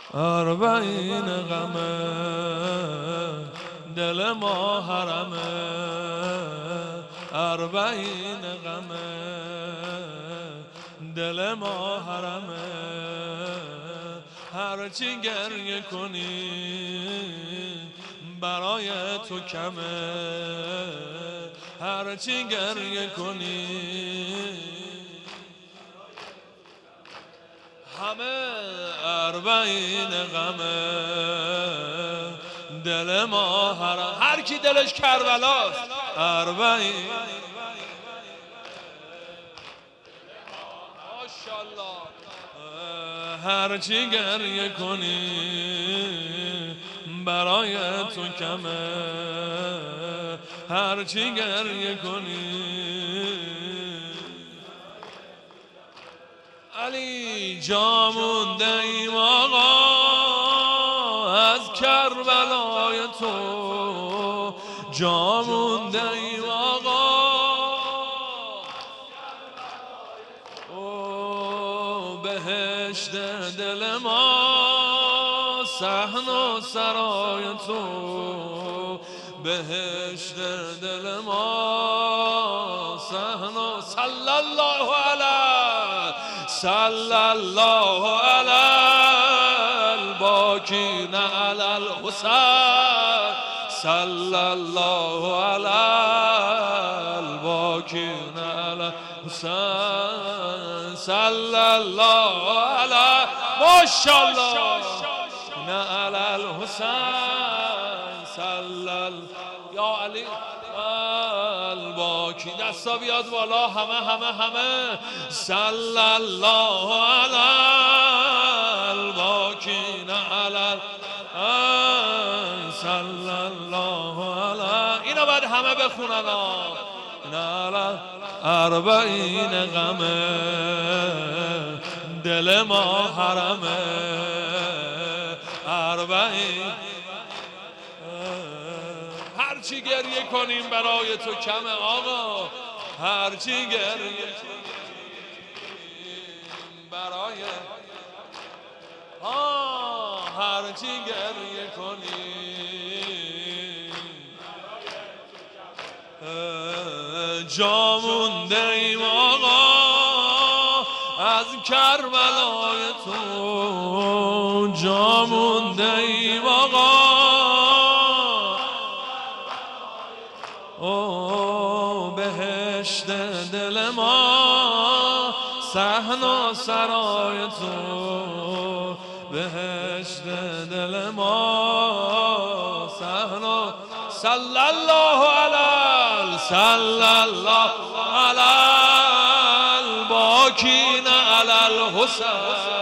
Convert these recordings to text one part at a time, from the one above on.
اربعین غمه دل ما حرمه، اربعین غمه دل ما حرمه. هرچی گریه کنی برای تو کمه، هرچی گریه کنی همه اربعین غمه دل ما حرم. هر کی دلش کربلاست اربعین ماشاءالله. هرچی گریه کنی برای تو کمه، هرچی گریه کنی. علی جا مونده ایم آقا از کربلای تو، جا مونده ایم آقا او بهشت دل ما صحن و سرای تو، بهشت دل ما صحن و صلی الله علیه، صلی الله علی الباکین علی الحسین، صلی الله علی الباکین علی الحسین، صلی الله علی ماشاءالله علی الحسین، صلی یا علی الباکی. دستا بیاد بالا همه صلی الله علی الباکین علی صلی الله علی. اینا باید همه بخونن علی اربعین غمه دل ما حرمه، اربعین هرچی گریه کنیم برای تو کمه آقا، هرچی گریه برای هرچی گریه کنیم جا مونده ایم آقا از کربلای تو، جا مونده ایم آقا او بهشت دل ما صحن و سرای تو، بهشت دل ما صحن و صلی الله علی، صلی الله علی الباکین علی الحسین،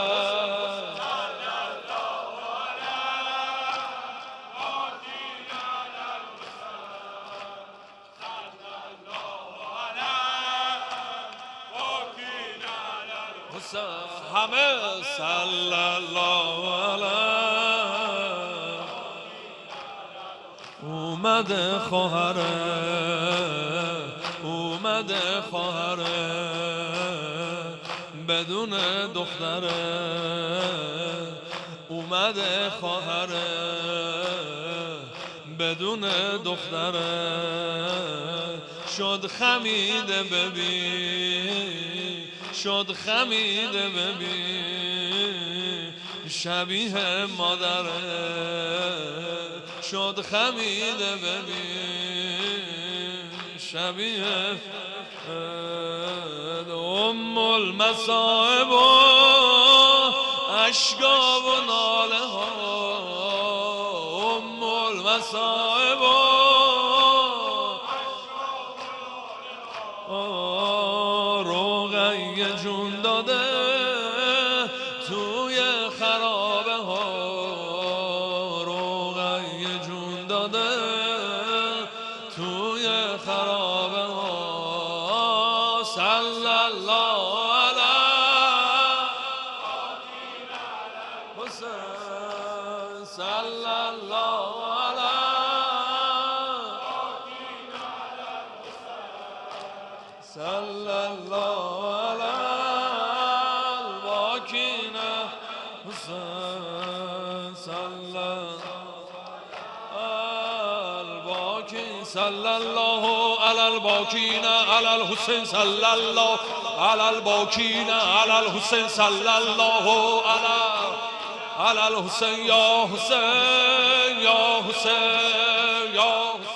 همه صلی الله علیه. اومده خواهره، اومده خواهره بدون دختره، اومده خواهره بدون دختره. شد خمیده ببین، شد خمیده ببین شبیه مادره، شد خمیده ببین شبیه ام المصائب و اشکا و ناله ها، ام المصائب و روغی جون داده توی خرابه ها، روغی جون داده توی خرابه ها. صلی الله علی حسین، صلی الله علی صلی الله علی الباکین حسین. صلی الله علی الباکین علی الحسین صلی الله علی الباکین علی الحسین صلی الله علی الحسین یا حسین یا حسین یا حسین